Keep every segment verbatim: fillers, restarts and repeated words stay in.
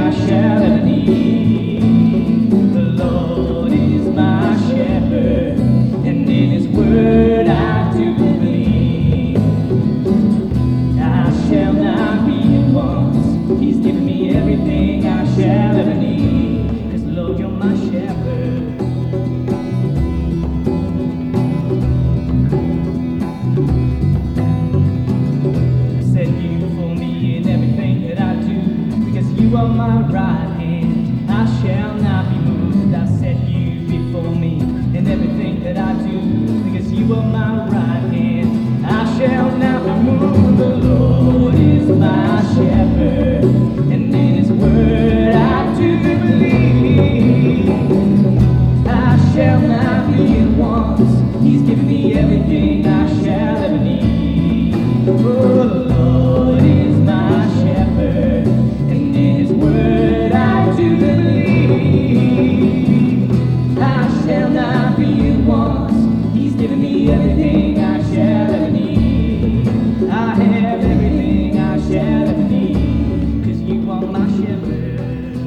I shall ever need. The Lord is my shepherd, and in His word I do believe. I shall not be in want. He's given me everything I shall ever need. 'Cause Lord, you're my shepherd. You are my right hand, I shall not be moved. I set you before me in everything that I do, because you are my right hand, I shall not be moved. The Lord is my shepherd, and in His word I do believe. I shall not be in want. He's given me everything I shall ever need. Oh, the Lord is my shepherd, and in His word I do believe. I shall not be in want. He's given me everything I shall ever need. I have everything I shall ever need, 'cause you are my shepherd.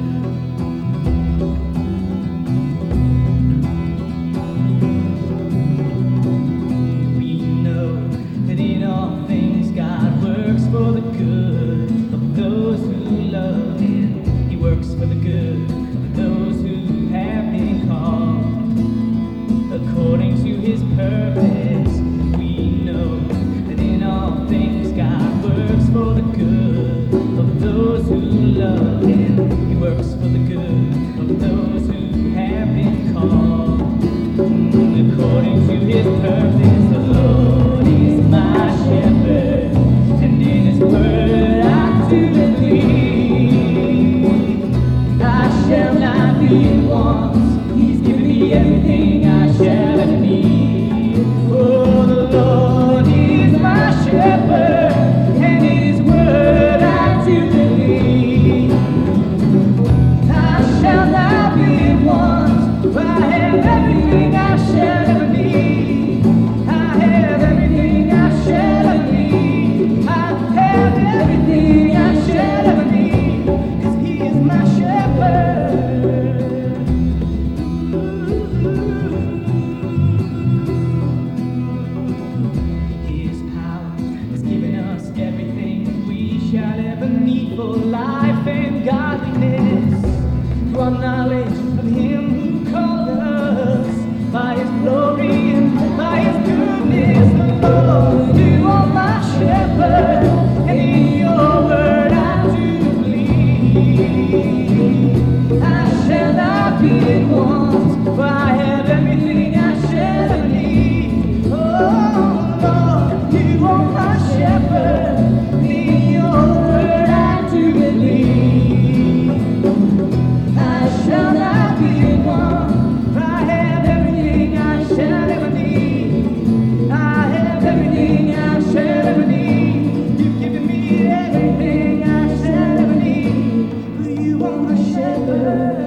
We know that in all things God works for the good of those who love Him. He works for the good of those who have been called according to His purpose. We know that in all things God works for the good of those who love Him. He works for the good of those who have been called according to His purpose. The Lord is my shepherd, and in His word I do believe. I shall not be in want. He's given me everything I shall ever need. Oh, the Lord is my shepherd, and in His word I do believe. I shall not be in want, for I have everything I shall ever need. I have everything I shall ever need. I have everything I shall ever need, 'cause He is my shepherd. His power has given us everything we shall ever need for life and godliness, through our knowledge of Him who called us by His glory and by His goodness. The Lord, you are my shepherd, and in your word I do believe. I shall not be in want, for I have everything I shall ever need. Oh Lord, you are my shepherd, and in your word I do believe. I shall not be in want, for I have everything I shall ever need. I have everything I shall ever need. You've given me everything I shall ever need. For you are my shepherd.